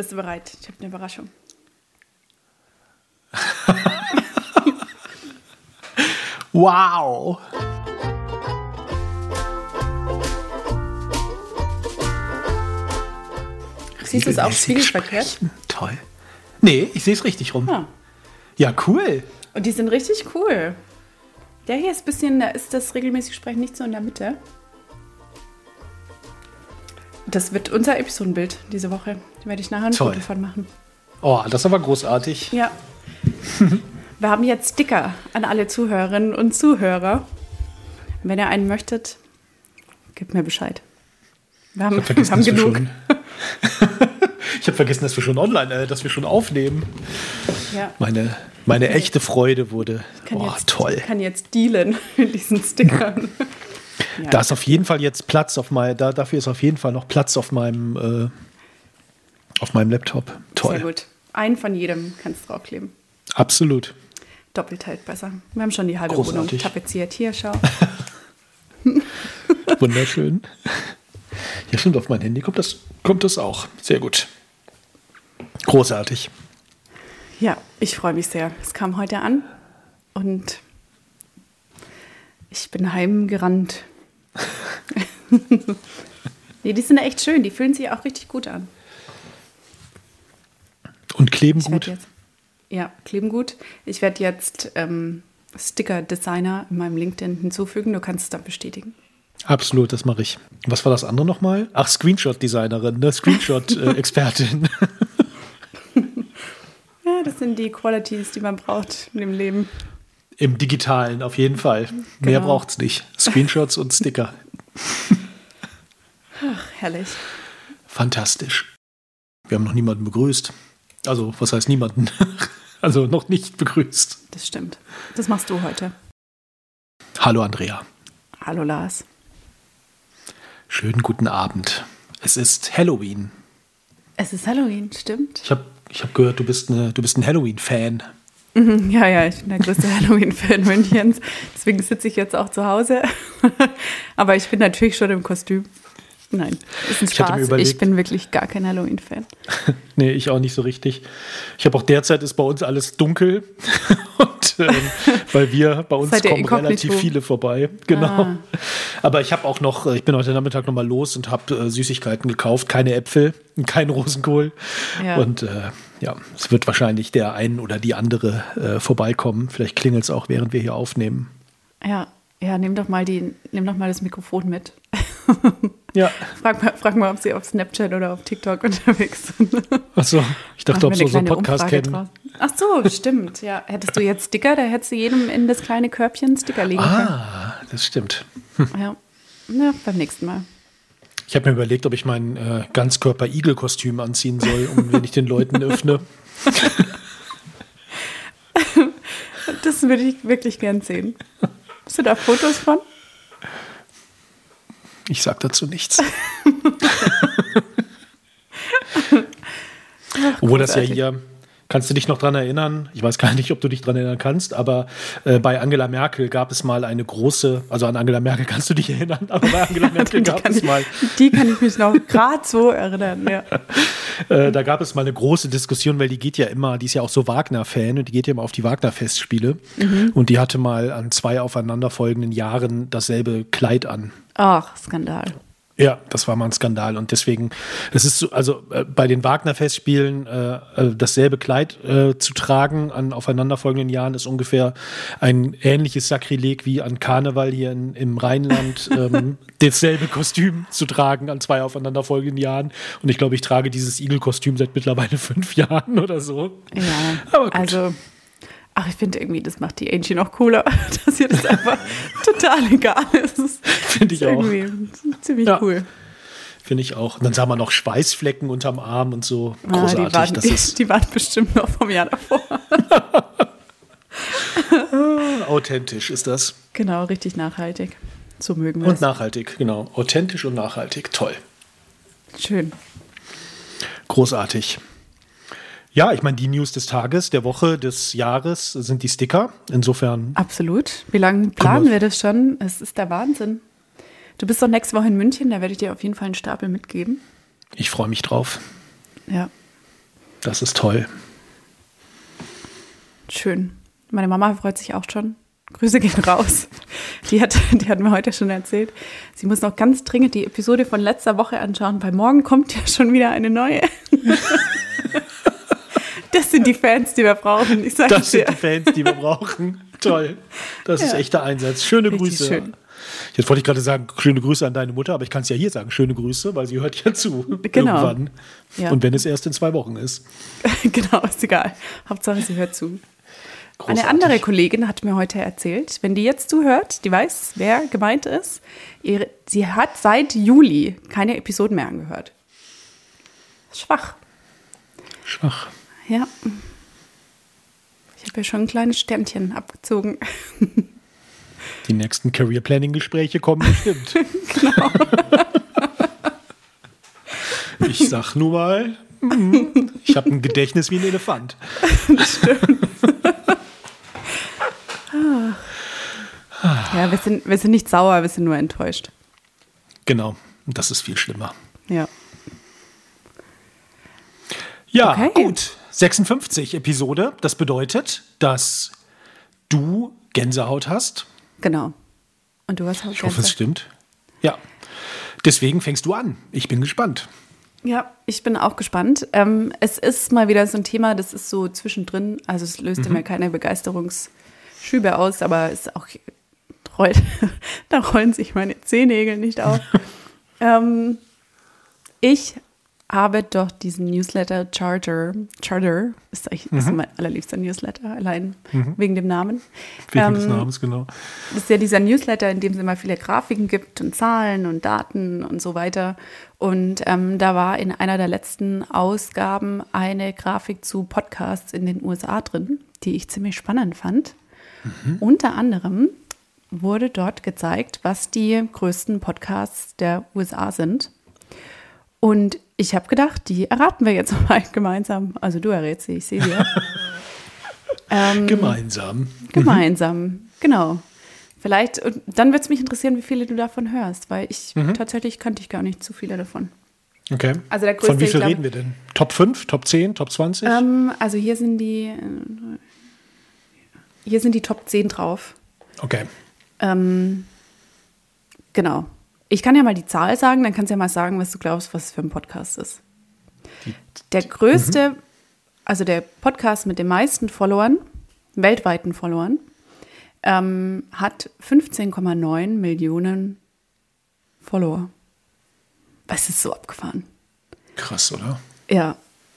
Bist du bereit? Ich habe eine Überraschung. Wow! Siehst du es auch spiegelverkehrt? Toll. Nee, ich sehe es richtig rum. Ah. Ja, cool. Und die sind richtig cool. Der hier ist ein bisschen, da ist das regelmäßige Sprechen nicht so in der Mitte. Das wird unser Episodenbild diese Woche. Da werde ich nachher ein Foto von machen. Oh, das ist aber großartig. Ja. Wir haben jetzt Sticker an alle Zuhörerinnen und Zuhörer. Wenn ihr einen möchtet, gebt mir Bescheid. Wir haben genug. Ich habe vergessen, dass wir schon online, dass wir schon aufnehmen. Ja. Meine echte Freude wurde toll. Ich kann jetzt dealen mit diesen Stickern. Ja. Da ist auf jeden Fall jetzt Platz dafür ist auf jeden Fall noch Platz auf meinem Laptop. Toll. Sehr gut. Einen von jedem kannst du draufkleben. Absolut. Doppelt hält besser. Wir haben schon die halbe Großartig. Wohnung tapeziert. Hier, schau. Wunderschön. Ja, stimmt, auf mein Handy kommt das auch. Sehr gut. Großartig. Ja, ich freue mich sehr. Es kam heute an und ich bin heimgerannt. Nee, die sind echt schön. Die fühlen sich auch richtig gut an. Und kleben gut? Kleben gut. Ich werde jetzt Sticker-Designer in meinem LinkedIn hinzufügen. Du kannst es dann bestätigen. Absolut, das mache ich. Was war das andere nochmal? Ach, Screenshot-Designerin, ne? Screenshot-Expertin. Ja, das sind die Qualities, die man braucht in dem Leben. Im Digitalen auf jeden Fall. Genau. Mehr braucht es nicht. Screenshots und Sticker. Ach, herrlich. Fantastisch. Wir haben noch niemanden begrüßt. Also, was heißt niemanden? Also, noch nicht begrüßt. Das stimmt. Das machst du heute. Hallo, Andrea. Hallo, Lars. Schönen guten Abend. Es ist Halloween. Es ist Halloween, stimmt. Ich hab gehört, du bist ein Halloween-Fan. Ja, ich bin der größte Halloween-Fan Münchens. Deswegen sitze ich jetzt auch zu Hause. Aber ich bin natürlich schon im Kostüm. Nein, ist ein Spaß. Ich bin wirklich gar kein Halloween-Fan. Nee, ich auch nicht so richtig. Ich habe auch derzeit ist bei uns alles dunkel. Und weil bei uns kommen relativ viele vorbei. Genau. Ah. Aber ich bin heute Nachmittag nochmal los und habe Süßigkeiten gekauft. Keine Äpfel, kein Rosenkohl. Ja. Und es wird wahrscheinlich der ein oder die andere vorbeikommen. Vielleicht klingelt es auch, während wir hier aufnehmen. Ja, nimm doch mal das Mikrofon mit. Ja. Frag mal, ob sie auf Snapchat oder auf TikTok unterwegs sind. Ach so, ich dachte, ob sie unseren Podcast kennen. Ach so, stimmt. Ja, hättest du jetzt Sticker, da hättest du jedem in das kleine Körbchen Sticker legen können. Ah, das stimmt. Ja, beim nächsten Mal. Ich habe mir überlegt, ob ich mein Ganzkörper-Igel-Kostüm anziehen soll, wenn ich den Leuten öffne. Das würde ich wirklich gern sehen. Hast du da Fotos von? Ich sag dazu nichts. Obwohl das ja hier, kannst du dich noch dran erinnern? Ich weiß gar nicht, ob du dich dran erinnern kannst, aber bei Angela Merkel gab es mal eine große, also an Angela Merkel kannst du dich erinnern, aber bei Angela Merkel gab es mal. Die kann ich mich noch gerade so erinnern, ja. Da gab es mal eine große Diskussion, weil die ist ja auch so Wagner-Fan und die geht ja immer auf die Wagner-Festspiele. Mhm. Und die hatte mal an 2 aufeinanderfolgenden Jahren dasselbe Kleid an. Ach, Skandal. Ja, das war mal ein Skandal und deswegen, es ist so, also bei den Wagner-Festspielen dasselbe Kleid zu tragen an aufeinanderfolgenden Jahren ist ungefähr ein ähnliches Sakrileg wie an Karneval hier im Rheinland, dasselbe Kostüm zu tragen an 2 aufeinanderfolgenden Jahren und ich glaube, ich trage dieses Igel-Kostüm seit mittlerweile 5 Jahren oder so. Ja, aber gut. Also ich finde irgendwie, das macht die Angie noch cooler, dass ihr das einfach total egal ist. Finde ich auch. Ziemlich cool. Finde ich auch. Und dann sah man noch Schweißflecken unterm Arm und so. Großartig. Die waren bestimmt noch vom Jahr davor. Authentisch ist das. Genau, richtig nachhaltig. So mögen wir es. Und nachhaltig, genau. Authentisch und nachhaltig. Toll. Schön. Großartig. Ja, ich meine, die News des Tages, der Woche, des Jahres sind die Sticker. Insofern. Absolut. Wie lange planen wir das schon? Es ist der Wahnsinn. Du bist doch nächste Woche in München, da werde ich dir auf jeden Fall einen Stapel mitgeben. Ich freue mich drauf. Ja. Das ist toll. Schön. Meine Mama freut sich auch schon. Grüße gehen raus. Die hat mir heute schon erzählt, sie muss noch ganz dringend die Episode von letzter Woche anschauen, weil morgen kommt ja schon wieder eine neue. Das sind die Fans, die wir brauchen. Ich sag's das sind die Fans, die wir brauchen. Toll. Das ist echter Einsatz. Schöne Grüße. Schön. Jetzt wollte ich gerade sagen, schöne Grüße an deine Mutter, aber ich kann es ja hier sagen, schöne Grüße, weil sie hört ja zu. Genau. Irgendwann. Ja. Und wenn es erst in 2 Wochen ist. Genau, ist egal. Hauptsache, sie hört zu. Großartig. Eine andere Kollegin hat mir heute erzählt, wenn die jetzt zuhört, die weiß, wer gemeint ist, sie hat seit Juli keine Episoden mehr angehört. Schwach. Schwach. Ja. Ich habe ja schon ein kleines Sternchen abgezogen. Die nächsten Career-Planning-Gespräche kommen bestimmt. Genau. Ich sag nur mal, ich habe ein Gedächtnis wie ein Elefant. Das stimmt. Ja, wir sind nicht sauer, wir sind nur enttäuscht. Genau, und das ist viel schlimmer. Ja. Ja, okay. Gut. 56 Episode. Das bedeutet, dass du Gänsehaut hast. Genau. Und du hast auch Gänsehaut. Ich hoffe, es stimmt. Ja. Deswegen fängst du an. Ich bin gespannt. Ja, ich bin auch gespannt. Es ist mal wieder so ein Thema, das ist so zwischendrin. Also es löst mir keine Begeisterungsschübe aus, aber es ist auch da rollen sich meine Zehennägel nicht auf. Ich habe doch diesen Newsletter Charter ist eigentlich ist mein allerliebster Newsletter, allein wegen dem Namen. Wegen des Namens, genau. Das ist ja dieser Newsletter, in dem es immer viele Grafiken gibt und Zahlen und Daten und so weiter. Und da war in einer der letzten Ausgaben eine Grafik zu Podcasts in den USA drin, die ich ziemlich spannend fand. Unter anderem wurde dort gezeigt, was die größten Podcasts der USA sind. Und ich habe gedacht, die erraten wir jetzt mal gemeinsam. Also du errätst sie, ich sehe sie ja. Gemeinsam. Gemeinsam, genau. Vielleicht, und dann würde es mich interessieren, wie viele du davon hörst, weil ich tatsächlich kannte ich gar nicht zu viele davon. Okay. Also der größte, von wie viel reden wir denn? Top 5, Top 10, Top 20? Also hier sind die Top 10 drauf. Okay. Genau. Ich kann ja mal die Zahl sagen, dann kannst du ja mal sagen, was du glaubst, was es für ein Podcast ist. Der größte, also der Podcast mit den meisten Followern, weltweiten Followern, hat 15,9 Millionen Follower. Was ist so abgefahren? Krass, oder? Ja.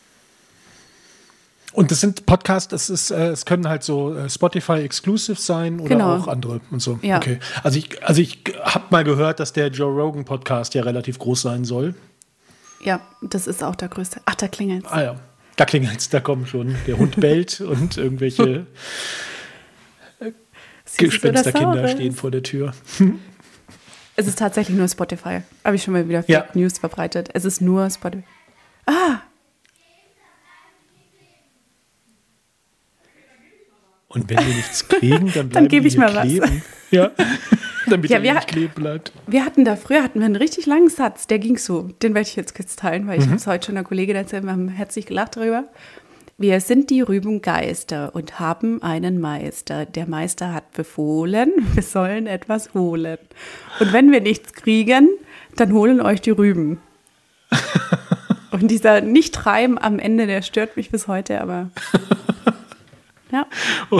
Und das sind Podcasts, es können halt so Spotify-Exclusives sein oder auch andere und so. Ja. Okay. Also ich habe mal gehört, dass der Joe Rogan Podcast ja relativ groß sein soll. Ja, das ist auch der größte. Ach, da klingelt's. Ah ja, da klingelt's, da kommen schon. Der Hund bellt und irgendwelche Gespensterkinder stehen vor der Tür. Es ist tatsächlich nur Spotify. Habe ich schon mal wieder Fake News verbreitet. Es ist nur Spotify. Ah! Und wenn wir nichts kriegen, dann bleiben gebe ich wir mal kleben. Was. Ja, damit er nicht kleben bleibt. Früher hatten wir einen richtig langen Satz, der ging so. Den werde ich jetzt kurz teilen, weil ich habe es heute schon einer Kollegin erzählt, wir haben herzlich gelacht darüber. Wir sind die Rübengeister und haben einen Meister. Der Meister hat befohlen, wir sollen etwas holen. Und wenn wir nichts kriegen, dann holen euch die Rüben. Und dieser Nicht-Reim am Ende, der stört mich bis heute, aber ja. Oh.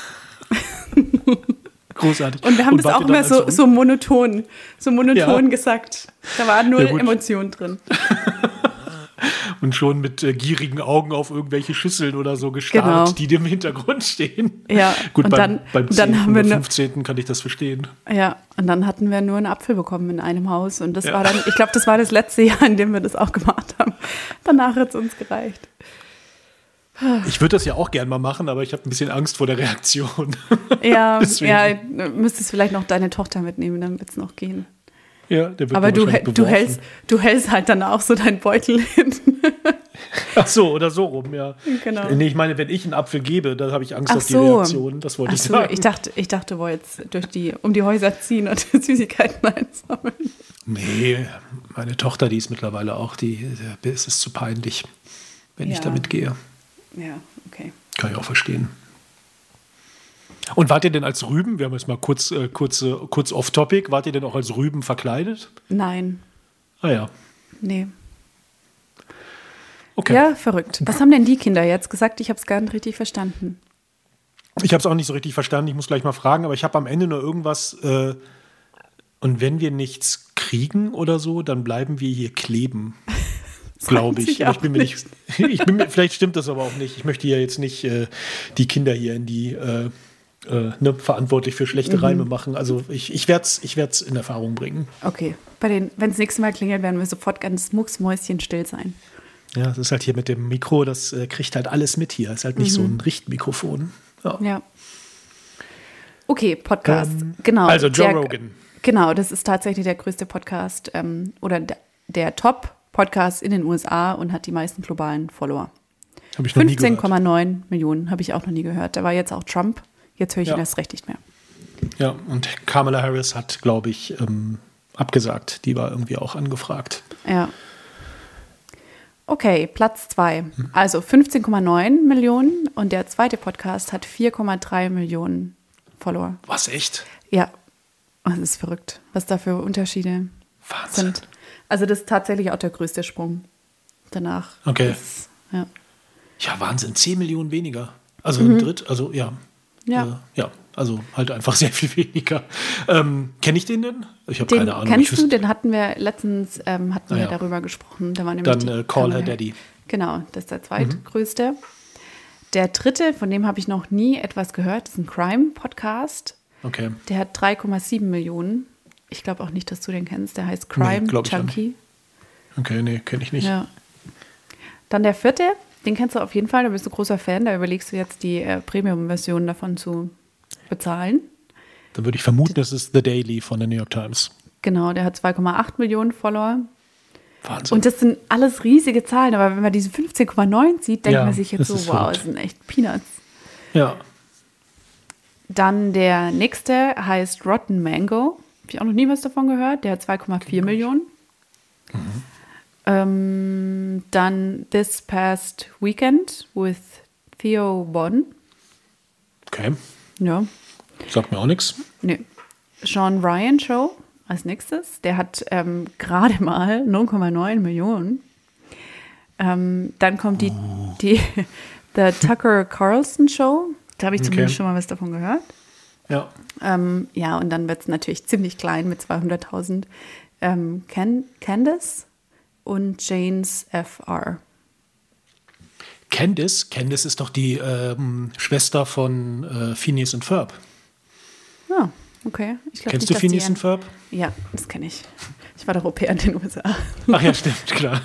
Großartig. Und wir haben das auch immer so monoton gesagt. Da war null Emotion drin. Und schon mit gierigen Augen auf irgendwelche Schüsseln oder so gestarrt, die im Hintergrund stehen. Ja, gut, und beim 10. haben wir oder 15. kann ich das verstehen. Ja, und dann hatten wir nur einen Apfel bekommen in einem Haus. Und das war dann, ich glaube, das war das letzte Jahr, in dem wir das auch gemacht haben. Danach hat es uns gereicht. Ich würde das ja auch gern mal machen, aber ich habe ein bisschen Angst vor der Reaktion. Ja, du müsstest vielleicht noch deine Tochter mitnehmen, dann wird es noch gehen. Ja, der wird aber du hältst halt dann auch so deinen Beutel hin. Ach so, oder so rum, ja. Genau. Nee, ich meine, wenn ich einen Apfel gebe, dann habe ich Angst auf die Reaktion. Das wollte ich sagen. Ich dachte, du wolltest um die Häuser ziehen und Süßigkeiten einsammeln. Nee, meine Tochter, die ist mittlerweile auch, es ist zu peinlich. wenn ich da mitgehe. Ja, okay. Kann ich auch verstehen. Und wart ihr denn als Rüben, wir haben jetzt mal kurz off-topic, wart ihr denn auch als Rüben verkleidet? Nein. Ah ja. Nee. Okay. Ja, verrückt. Was haben denn die Kinder jetzt gesagt? Ich habe es gar nicht richtig verstanden. Ich habe es auch nicht so richtig verstanden, ich muss gleich mal fragen, aber ich habe am Ende nur irgendwas, und wenn wir nichts kriegen oder so, dann bleiben wir hier kleben. Glaube ich. Aber vielleicht stimmt das aber auch nicht. Ich möchte ja jetzt nicht die Kinder hier in die verantwortlich für schlechte Reime machen. Also ich werd's in Erfahrung bringen. Okay. Wenn es nächstes Mal klingelt, werden wir sofort ganz mucksmäuschenstill sein. Ja, das ist halt hier mit dem Mikro, das kriegt halt alles mit hier. Das ist halt nicht so ein Richtmikrofon. Ja. Okay, Podcast. Genau. Also Joe Rogan. Genau, das ist tatsächlich der größte Podcast oder der Top-Podcast in den USA und hat die meisten globalen Follower. Habe ich noch nie gehört. 15,9 Millionen habe ich auch noch nie gehört. Da war jetzt auch Trump. Jetzt höre ich ihn erst recht nicht mehr. Ja, und Kamala Harris hat, glaube ich, abgesagt. Die war irgendwie auch angefragt. Ja. Okay, Platz 2. Also 15,9 Millionen und der zweite Podcast hat 4,3 Millionen Follower. Was, echt? Ja. Das ist verrückt, was da für Unterschiede sind. Also das ist tatsächlich auch der größte Sprung danach. Okay. Ja, Wahnsinn, 10 Millionen weniger. Also ein Dritt, also ja. Also halt einfach sehr viel weniger. Kenne ich den denn? Ich habe keine Ahnung. Kennst du? Den hatten wir letztens darüber gesprochen. Da war nämlich dann Call Her Daddy. Genau, das ist der zweitgrößte. Der dritte, von dem habe ich noch nie etwas gehört, ist ein Crime-Podcast. Okay. Der hat 3,7 Millionen. Ich glaube auch nicht, dass du den kennst. Der heißt Crime Junkie. Okay, nee, kenne ich nicht. Ja. Dann der vierte, den kennst du auf jeden Fall. Da bist du großer Fan. Da überlegst du jetzt, die Premium-Version davon zu bezahlen. Dann würde ich vermuten, das ist The Daily von der New York Times. Genau, der hat 2,8 Millionen Follower. Wahnsinn. Und das sind alles riesige Zahlen. Aber wenn man diese 15,9 sieht, denkt man sich jetzt so, wow, das sind echt Peanuts. Ja. Dann der nächste heißt Rotten Mango. Habe ich auch noch nie was davon gehört. Der hat 2,4 Millionen. Dann This Past Weekend with Theo Von. Okay. Ja. Sagt mir auch nichts. Nee. Sean Ryan Show als nächstes. Der hat gerade mal 0,9 Millionen. Dann kommt die The Tucker Carlson Show. Da habe ich zumindest schon mal was davon gehört. Ja. Und dann wird es natürlich ziemlich klein mit 200.000. Candace und Janes Fr. Candace ist doch die Schwester von Phineas und Ferb. Ja, okay. Kennst du Phineas und Ferb? Ja, das kenne ich. Ich war doch Au pair in den USA. Ach ja, stimmt, klar.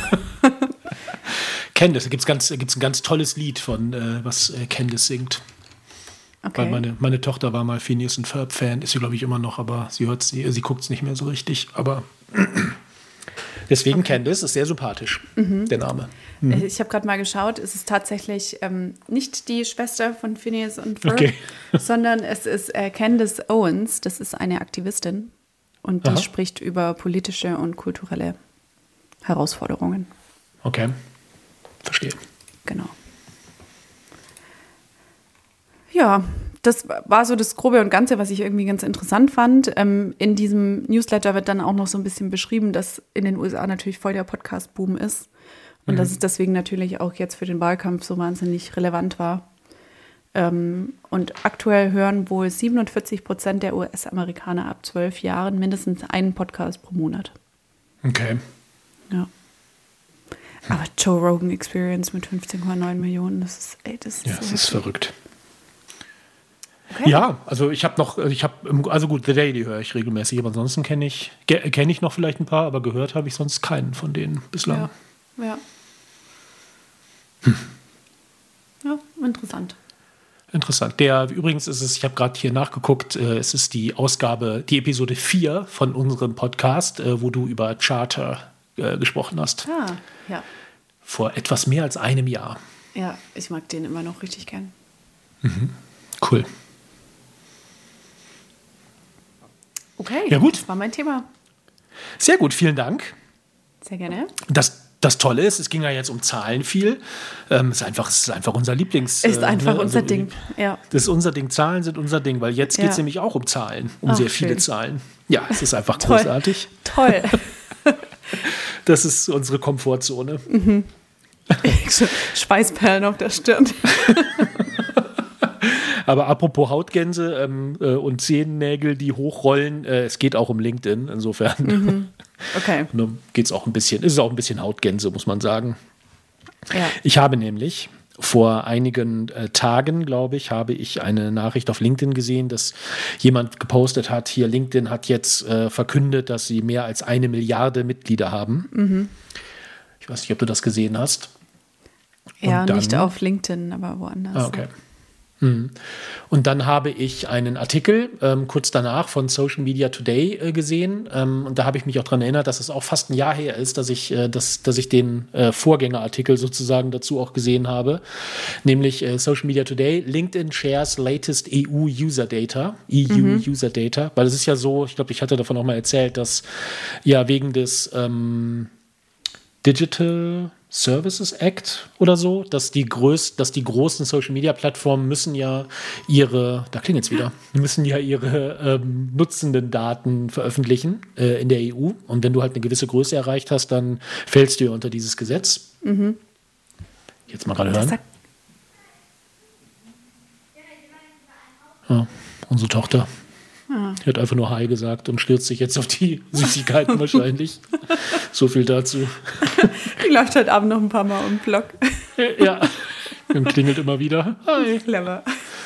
Candace, da gibt es ein ganz tolles Lied von, was Candace singt. Okay. Weil meine Tochter war mal Phineas und Ferb-Fan, ist sie, glaube ich, immer noch, aber sie guckt es nicht mehr so richtig. Aber deswegen Candace ist sehr sympathisch, der Name. Ich habe gerade mal geschaut, es ist tatsächlich nicht die Schwester von Phineas und Ferb, sondern es ist Candace Owens, das ist eine Aktivistin und die spricht über politische und kulturelle Herausforderungen. Okay, verstehe. Genau. Ja, das war so das Grobe und Ganze, was ich irgendwie ganz interessant fand. In diesem Newsletter wird dann auch noch so ein bisschen beschrieben, dass in den USA natürlich voll der Podcast-Boom ist. Und dass es deswegen natürlich auch jetzt für den Wahlkampf so wahnsinnig relevant war. Und aktuell hören wohl 47% der US-Amerikaner ab 12 Jahren mindestens einen Podcast pro Monat. Okay. Ja. Aber Joe Rogan Experience mit 15,9 Millionen, das ist verrückt. Okay. Ja, also also gut, The Daily höre ich regelmäßig, aber ansonsten kenne ich noch vielleicht ein paar, aber gehört habe ich sonst keinen von denen bislang. Ja. Ja, interessant. Interessant. Übrigens ist es, ich habe gerade hier nachgeguckt, es ist die Episode 4 von unserem Podcast, wo du über Charter gesprochen hast. Ah, ja. Vor etwas mehr als einem Jahr. Ja, ich mag den immer noch richtig gern. Cool. Okay, ja, gut. Das war mein Thema. Sehr gut, vielen Dank. Sehr gerne. das Tolle ist, es ging ja jetzt um Zahlen viel. Es ist einfach unser Lieblings... Ist einfach unser Ding, ja. Das ist unser Ding, Zahlen sind unser Ding, weil jetzt geht es nämlich auch um Zahlen, um sehr viele schön. Zahlen. Ja, es ist einfach großartig. Toll. Das ist unsere Komfortzone. Schweißperlen auf der Stirn. Aber apropos Hautgänse und Zehennägel, die hochrollen, es geht auch um LinkedIn, insofern. Okay. Ist auch ein bisschen Hautgänse, muss man sagen. Ja. Ich habe nämlich vor einigen Tagen, glaube ich, habe ich eine Nachricht auf LinkedIn gesehen, dass jemand gepostet hat, hier LinkedIn hat jetzt verkündet, dass sie mehr als 1 Milliarde Mitglieder haben. Ich weiß nicht, ob du das gesehen hast. Ja, nicht auf LinkedIn, aber woanders. Okay. Und dann habe ich einen Artikel kurz danach von Social Media Today gesehen und da habe ich mich auch daran erinnert, dass es auch fast ein Jahr her ist, dass ich den Vorgängerartikel sozusagen dazu auch gesehen habe, nämlich Social Media Today, LinkedIn shares latest EU User Data, User Data, weil es ist ja so, ich glaube, ich hatte davon auch mal erzählt, dass ja wegen des Digital Services Act oder so, dass die großen Social-Media-Plattformen müssen ja ihre nutzenden Daten veröffentlichen in der EU. Und wenn du halt eine gewisse Größe erreicht hast, dann fällst du ja unter dieses Gesetz. Jetzt mal gerade hören. Ja, unsere Tochter. Die hat einfach nur Hi gesagt und stürzt sich jetzt auf die Süßigkeiten wahrscheinlich. So viel dazu. Die läuft heute Abend noch ein paar Mal um den Block. Ja, und klingelt immer wieder. Hi. Clever.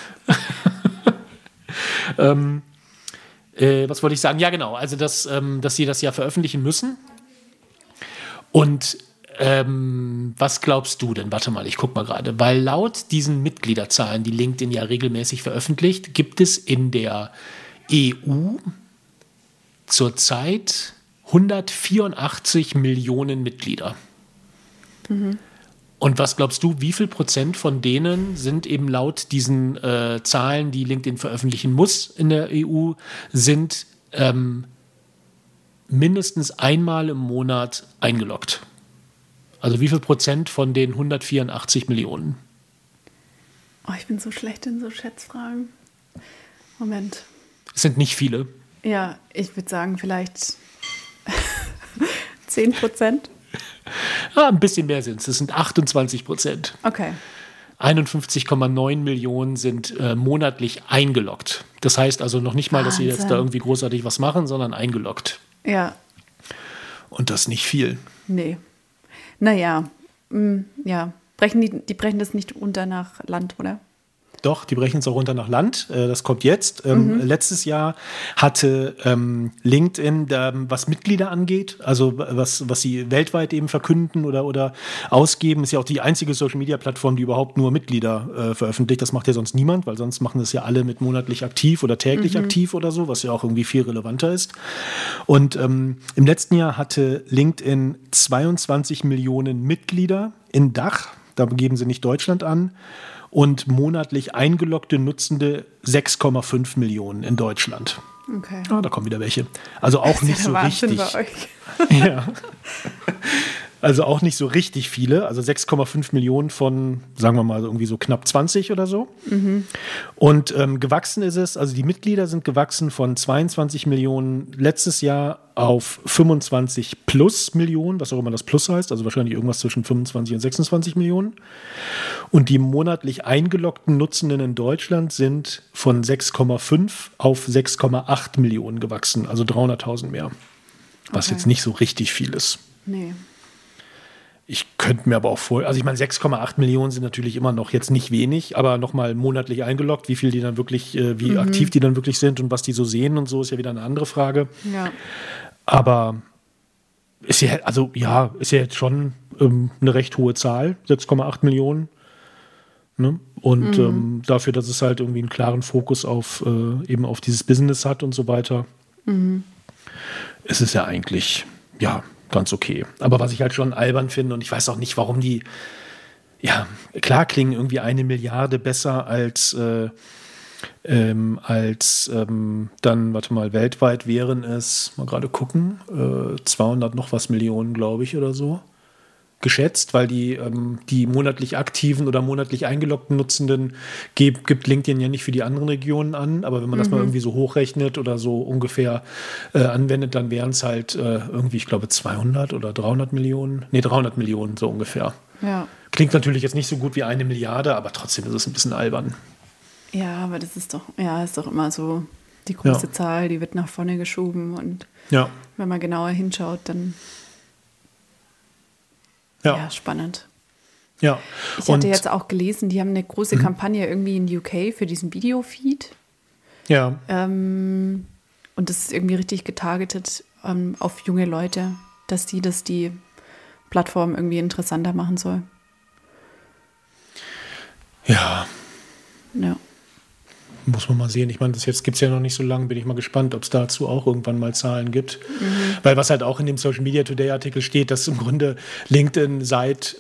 Was wollte ich sagen? Ja, genau. Also, dass sie das ja veröffentlichen müssen. Und was glaubst du denn? Warte mal, ich gucke mal gerade. Weil laut diesen Mitgliederzahlen, die LinkedIn ja regelmäßig veröffentlicht, gibt es in der EU zurzeit 184 Millionen Mitglieder. Und was glaubst du, wie viel Prozent von denen sind eben laut diesen Zahlen, die LinkedIn veröffentlichen muss in der EU, sind mindestens einmal im Monat eingeloggt? Also wie viel Prozent von den 184 Millionen? Oh, ich bin so schlecht in so Schätzfragen. Moment. Es sind nicht viele. Ja, ich würde sagen vielleicht 10%. Ein bisschen mehr sind es. Es sind 28%. Okay. 51,9 Millionen sind monatlich eingeloggt. Das heißt also noch nicht mal, dass sie jetzt da irgendwie großartig was machen, sondern eingeloggt. Ja. Und das nicht viel. Nee. Naja, ja. Die brechen das nicht runter nach Land, oder? Doch, die brechen es auch runter nach Land. Das kommt jetzt. Letztes Jahr hatte LinkedIn, was Mitglieder angeht, also was sie weltweit eben verkünden oder ausgeben, ist ja auch die einzige Social-Media-Plattform, die überhaupt nur Mitglieder veröffentlicht. Das macht ja sonst niemand, weil sonst machen das ja alle mit monatlich aktiv oder täglich aktiv oder so, was ja auch irgendwie viel relevanter ist. Und im letzten Jahr hatte LinkedIn 22 Millionen Mitglieder in Dach. Da geben sie nicht Deutschland an. Und monatlich eingeloggte Nutzende 6,5 Millionen in Deutschland. Okay. Da kommen wieder welche. Also auch nicht so richtig. Bei euch. Ja. Also auch nicht so richtig viele. Also 6,5 Millionen von, sagen wir mal, irgendwie so knapp 20 oder so. Und gewachsen ist es, also die Mitglieder sind gewachsen von 22 Millionen letztes Jahr auf 25 plus Millionen, was auch immer das Plus heißt, also wahrscheinlich irgendwas zwischen 25 und 26 Millionen. Und die monatlich eingeloggten Nutzenden in Deutschland sind von 6,5 auf 6,8 Millionen gewachsen, also 300.000 mehr. Was jetzt nicht so richtig viel ist. Nee. Ich könnte mir aber auch also ich meine, 6,8 Millionen sind natürlich immer noch jetzt nicht wenig, aber nochmal monatlich eingeloggt, wie viel die dann wirklich, wie aktiv die dann wirklich sind und was die so sehen und so, ist ja wieder eine andere Frage. Ja. Aber ist ja jetzt schon eine recht hohe Zahl, 6,8 Millionen. Ne? Und dafür, dass es halt irgendwie einen klaren Fokus auf eben auf dieses Business hat und so weiter, ist es ja eigentlich, ja, ganz okay. Aber was ich halt schon albern finde, und ich weiß auch nicht, warum die, ja, klar klingen irgendwie 1 Milliarde besser als dann, warte mal, weltweit wären es, mal gerade gucken, 200 noch was Millionen, glaube ich, oder so. geschätzt, weil die monatlich aktiven oder monatlich eingeloggten Nutzenden gibt LinkedIn ja nicht für die anderen Regionen an, aber wenn man das mal irgendwie so hochrechnet oder so ungefähr anwendet, dann wären es halt irgendwie, ich glaube, 200 oder 300 Millionen, 300 Millionen so ungefähr. Ja. Klingt natürlich jetzt nicht so gut wie 1 Milliarde, aber trotzdem ist es ein bisschen albern. Ja, aber das ist doch immer so die große Zahl, die wird nach vorne geschoben und wenn man genauer hinschaut, dann spannend. Ja. Ich hatte jetzt auch gelesen, die haben eine große Kampagne irgendwie in UK für diesen Videofeed. Ja. Und das ist irgendwie richtig getargetet auf junge Leute, dass die Plattform irgendwie interessanter machen soll. Ja. Ja. Muss man mal sehen. Ich meine, das jetzt gibt es ja noch nicht so lange. Bin ich mal gespannt, ob es dazu auch irgendwann mal Zahlen gibt. Weil was halt auch in dem Social Media Today Artikel steht, dass im Grunde LinkedIn seit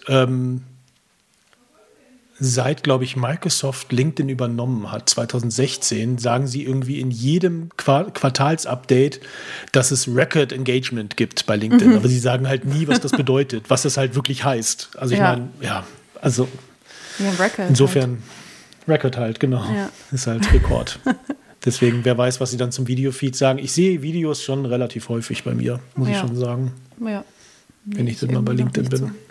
glaube ich, Microsoft LinkedIn übernommen hat, 2016, sagen sie irgendwie in jedem Quartalsupdate, dass es Record Engagement gibt bei LinkedIn. Aber sie sagen halt nie, was das bedeutet, was das halt wirklich heißt. Also ich meine, Record insofern... Halt. Record halt, genau. Ja. Ist halt Rekord. Deswegen, wer weiß, was sie dann zum Videofeed sagen. Ich sehe Videos schon relativ häufig bei mir, muss ich schon sagen. Ja. Wenn ich dann mal bei LinkedIn bin. So.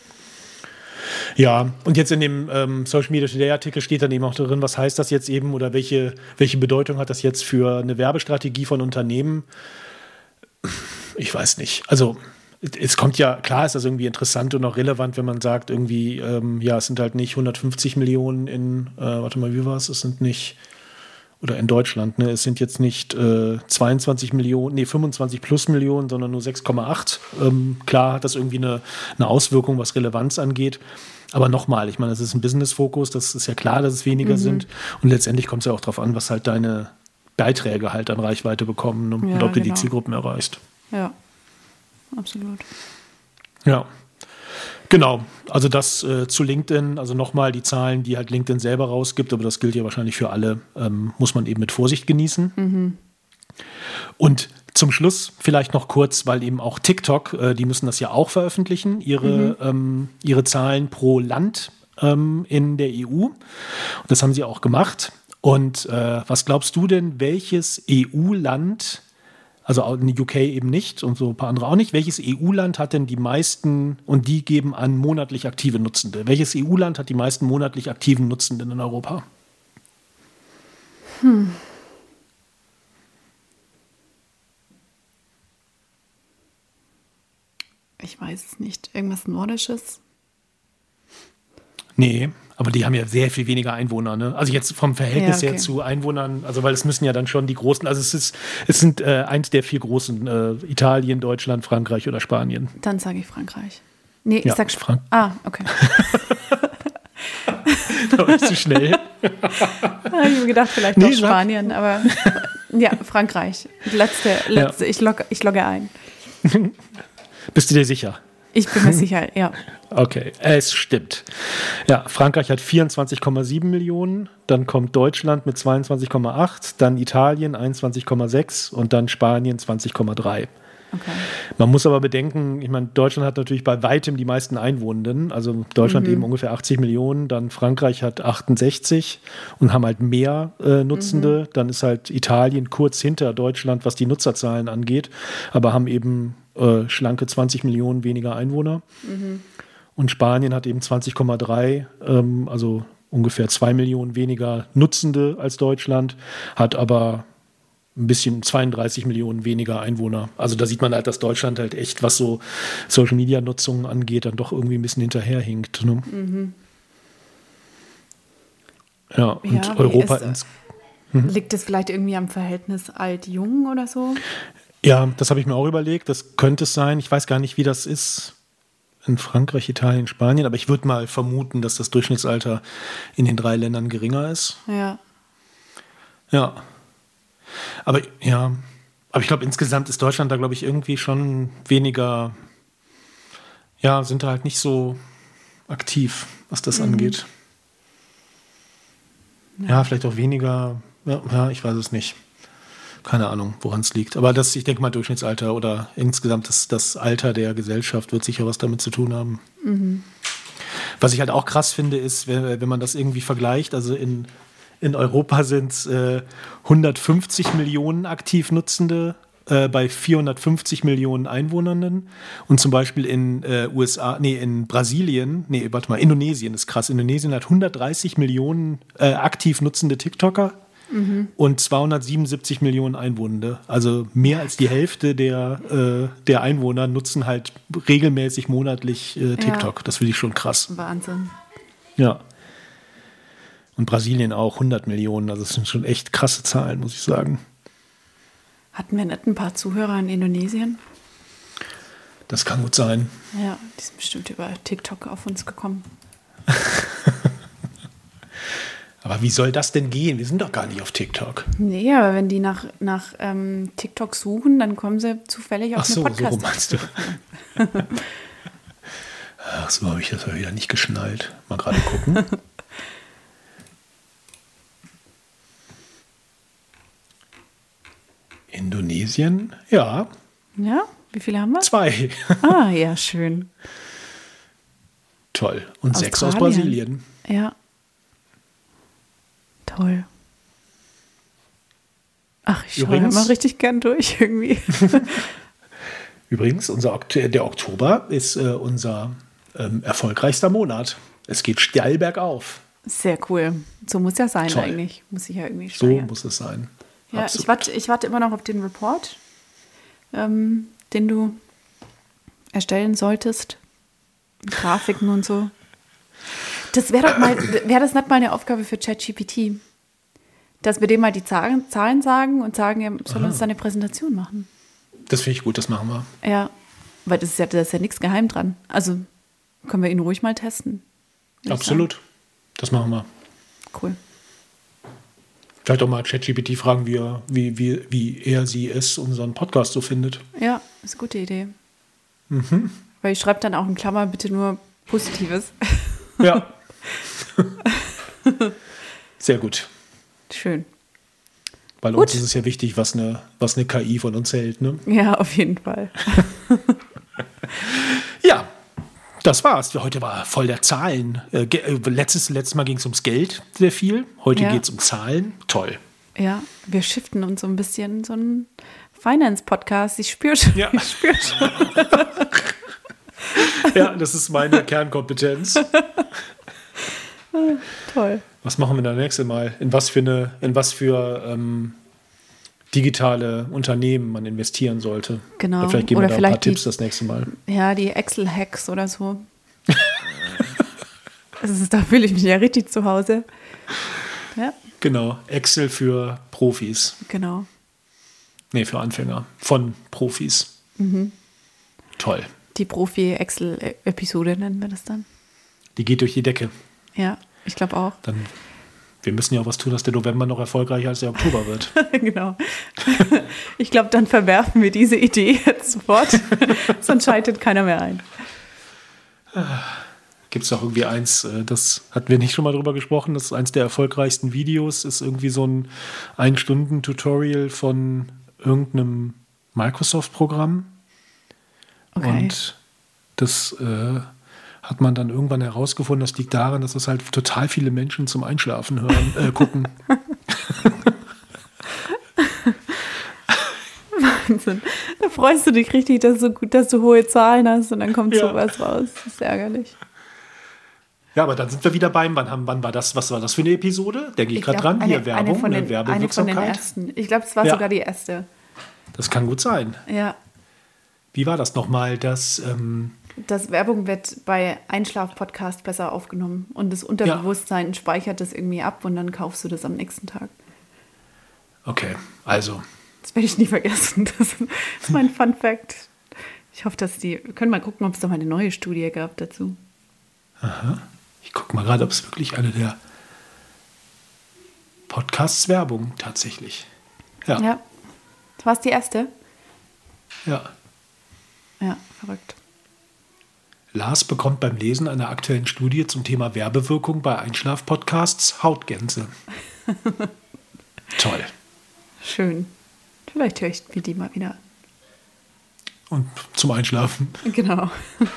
Ja, und jetzt in dem Social Media Today Artikel steht dann eben auch drin, was heißt das jetzt eben oder welche Bedeutung hat das jetzt für eine Werbestrategie von Unternehmen? Ich weiß nicht. Also es kommt ja, klar ist das irgendwie interessant und auch relevant, wenn man sagt, irgendwie, es sind halt nicht 150 Millionen wie war es? Es sind nicht, oder in Deutschland, ne, es sind jetzt nicht 22 Millionen, 25 plus Millionen, sondern nur 6,8. Klar hat das irgendwie eine Auswirkung, was Relevanz angeht. Aber nochmal, ich meine, das ist ein Business-Fokus, das ist ja klar, dass es weniger sind. Und letztendlich kommt es ja auch darauf an, was halt deine Beiträge halt an Reichweite bekommen und ob du die Zielgruppen erreichst. Ja. Absolut. Ja, genau. Also das zu LinkedIn, also nochmal die Zahlen, die halt LinkedIn selber rausgibt, aber das gilt ja wahrscheinlich für alle, muss man eben mit Vorsicht genießen. Und zum Schluss vielleicht noch kurz, weil eben auch TikTok, die müssen das ja auch veröffentlichen, ihre Zahlen pro Land in der EU. Und das haben sie auch gemacht. Und was glaubst du denn, welches EU-Land, also in der UK eben nicht und so ein paar andere auch nicht. Welches EU-Land hat denn die meisten, und die geben an monatlich aktive Nutzende? Welches EU-Land hat die meisten monatlich aktiven Nutzenden in Europa? Ich weiß es nicht. Irgendwas Nordisches? Nee, aber die haben ja sehr viel weniger Einwohner, ne? Also jetzt vom Verhältnis her zu Einwohnern, also weil es müssen ja dann schon die großen, also es sind eins der 4 großen, Italien, Deutschland, Frankreich oder Spanien. Dann sage ich Frankreich. Nee, ich sag Frankreich. Ah, okay. Da war ich zu schnell. Ich habe gedacht, vielleicht noch Spanien, aber ja, Frankreich. Letzte. Ich logge ein. Bist du dir sicher? Ich bin mir sicher, ja. Okay, es stimmt. Ja, Frankreich hat 24,7 Millionen, dann kommt Deutschland mit 22,8, dann Italien 21,6 und dann Spanien 20,3. Okay. Man muss aber bedenken, ich meine, Deutschland hat natürlich bei weitem die meisten Einwohnenden, also Deutschland eben ungefähr 80 Millionen, dann Frankreich hat 68 und haben halt mehr Nutzende, dann ist halt Italien kurz hinter Deutschland, was die Nutzerzahlen angeht, aber haben eben schlanke 20 Millionen weniger Einwohner. Und Spanien hat eben 20,3, also ungefähr 2 Millionen weniger Nutzende als Deutschland, hat aber ein bisschen 32 Millionen weniger Einwohner. Also da sieht man halt, dass Deutschland halt echt, was so Social-Media-Nutzung angeht, dann doch irgendwie ein bisschen hinterherhinkt. Ne? Ja, und Europa liegt es vielleicht irgendwie am Verhältnis alt-jung oder so? Ja, das habe ich mir auch überlegt. Das könnte es sein. Ich weiß gar nicht, wie das ist in Frankreich, Italien, Spanien, aber ich würde mal vermuten, dass das Durchschnittsalter in den 3 Ländern geringer ist. Ja. Ja. Aber ich glaube, insgesamt ist Deutschland da, glaube ich, irgendwie schon weniger, sind da halt nicht so aktiv, was das angeht. Ja, vielleicht auch weniger, ich weiß es nicht. Keine Ahnung, woran es liegt. Aber ich denke mal, Durchschnittsalter oder insgesamt das Alter der Gesellschaft wird sicher was damit zu tun haben. Mhm. Was ich halt auch krass finde, ist, wenn man das irgendwie vergleicht, also in Europa sind es 150 Millionen aktiv Nutzende bei 450 Millionen Einwohnern. Und zum Beispiel in Indonesien ist krass. Indonesien hat 130 Millionen aktiv nutzende TikToker und 277 Millionen Einwohner. Also mehr als die Hälfte der Einwohner nutzen halt regelmäßig monatlich TikTok. Ja. Das finde ich schon krass. Wahnsinn. Ja. Und Brasilien auch 100 Millionen. Also das sind schon echt krasse Zahlen, muss ich sagen. Hatten wir nicht ein paar Zuhörer in Indonesien? Das kann gut sein. Ja, die sind bestimmt über TikTok auf uns gekommen. Aber wie soll das denn gehen? Wir sind doch gar nicht auf TikTok. Nee, aber wenn die nach TikTok suchen, dann kommen sie zufällig auf eine Podcast. So meinst du. Ach so, habe ich das ja wieder nicht geschnallt. Mal gerade gucken. Indonesien, ja. Ja, wie viele haben wir? 2. Ah, ja, schön. Toll. Und 6 aus Brasilien. Ja. Toll. Ach, ich schaue immer richtig gern durch irgendwie. Übrigens, der Oktober ist unser erfolgreichster Monat. Es geht steil bergauf. Sehr cool. So muss ja sein. Toll. Eigentlich. Muss ich ja irgendwie steigern. So muss es sein. Ja, ich warte immer noch auf den Report, den du erstellen solltest. Grafiken und so. Das wäre das nicht mal eine Aufgabe für ChatGPT? Dass wir dem mal die Zahlen sagen und sagen, er soll uns da eine Präsentation machen. Das finde ich gut, das machen wir. Ja, weil da ist ja nichts geheim dran. Also können wir ihn ruhig mal testen. Absolut. Das machen wir. Cool. Vielleicht auch mal ChatGPT fragen, wie er es unseren Podcast so findet. Ja, ist eine gute Idee. Mhm. Weil ich schreibe dann auch in Klammer bitte nur Positives. Ja. Sehr gut. Schön. Weil uns ist es ja wichtig, was eine KI von uns hält, ne? Ja, auf jeden Fall. Ja. Das war's. Heute war voll der Zahlen. Letztes Mal ging es ums Geld sehr viel. Heute geht es um Zahlen. Toll. Ja, wir shiften uns so ein bisschen so einen Finance-Podcast. Ich spüre schon. Ja. Ja, das ist meine Kernkompetenz. Toll. Was machen wir das nächste Mal? In was für digitale Unternehmen man investieren sollte. Genau. Oder vielleicht geben wir da ein paar Tipps das nächste Mal. Ja, die Excel-Hacks oder so. Da fühle ich mich ja richtig zu Hause. Ja. Genau, Excel für Profis. Genau. Nee, für Anfänger. Von Profis. Mhm. Toll. Die Profi-Excel-Episode nennen wir das dann. Die geht durch die Decke. Ja, ich glaube auch. Wir müssen ja auch was tun, dass der November noch erfolgreicher als der Oktober wird. Genau. Ich glaube, dann verwerfen wir diese Idee jetzt sofort. Sonst schaltet keiner mehr ein. Gibt es noch irgendwie eins, das hatten wir nicht schon mal drüber gesprochen, das ist eins der erfolgreichsten Videos, ist irgendwie so ein 1-Stunden-Tutorial von irgendeinem Microsoft-Programm. Okay. Und das hat man dann irgendwann herausgefunden, das liegt daran, dass das halt total viele Menschen zum Einschlafen gucken. Wahnsinn. Da freust du dich richtig, dass du hohe Zahlen hast und dann kommt sowas raus. Das ist ärgerlich. Ja, aber dann sind wir wieder beim, wann war das, was war das für eine Episode? Denke ich gerade dran. Hier Werbung, Werbewirksamkeit. Eine von den ersten. Ich glaube, es war sogar die erste. Das kann gut sein. Ja. Wie war das nochmal, dass das Werbung wird bei Einschlaf-Podcast besser aufgenommen und das Unterbewusstsein speichert das irgendwie ab und dann kaufst du das am nächsten Tag. Okay, also. Das werde ich nie vergessen. Das ist mein Fun-Fact. Ich hoffe, wir können mal gucken, ob es da mal eine neue Studie gab dazu. Aha. Ich gucke mal gerade, ob es wirklich eine der Podcasts Werbung tatsächlich. Ja. Ja. Das war die erste? Ja. Ja, verrückt. Lars bekommt beim Lesen einer aktuellen Studie zum Thema Werbewirkung bei Einschlaf-Podcasts Hautgänse. Toll. Schön. Vielleicht höre ich mir die mal wieder an. Und zum Einschlafen. Genau.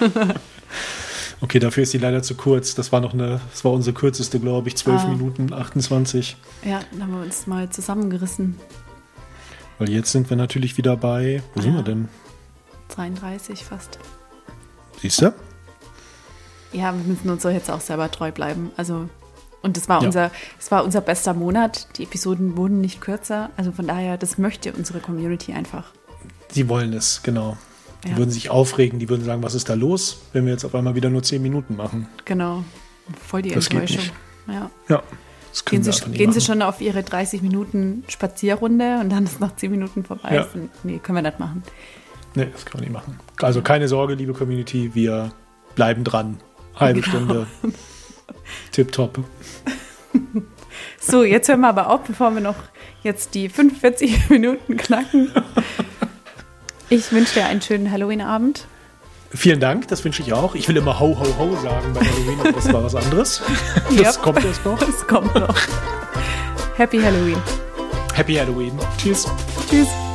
Okay, dafür ist die leider zu kurz. Das war unsere kürzeste, glaube ich, 12 Minuten 28. Ja, dann haben wir uns mal zusammengerissen. Weil jetzt sind wir natürlich wieder bei, wo sind wir denn? 33 fast. Siehst du? Ja, wir müssen uns doch jetzt auch selber treu bleiben. Also, und es war unser bester Monat. Die Episoden wurden nicht kürzer. Also von daher, das möchte unsere Community einfach. Die wollen es, genau. Die würden sich aufregen, die würden sagen, was ist da los, wenn wir jetzt auf einmal wieder nur 10 Minuten machen. Genau. Voll die das Enttäuschung. Geht nicht. Ja. Das gehen Sie schon auf Ihre 30 Minuten Spazierrunde und dann ist noch 10 Minuten vorbei. Ja. Nee, können wir nicht machen. Nee, das können wir nicht machen. Also keine Sorge, liebe Community, wir bleiben dran. Halbe Stunde. Tipptopp. So, jetzt hören wir aber auf, bevor wir noch jetzt die 45 Minuten knacken. Ich wünsche dir einen schönen Halloween-Abend. Vielen Dank, das wünsche ich auch. Ich will immer ho, ho, ho sagen bei Halloween, aber das war was anderes. Das kommt erst noch. Das kommt noch. Happy Halloween. Happy Halloween. Tschüss. Tschüss.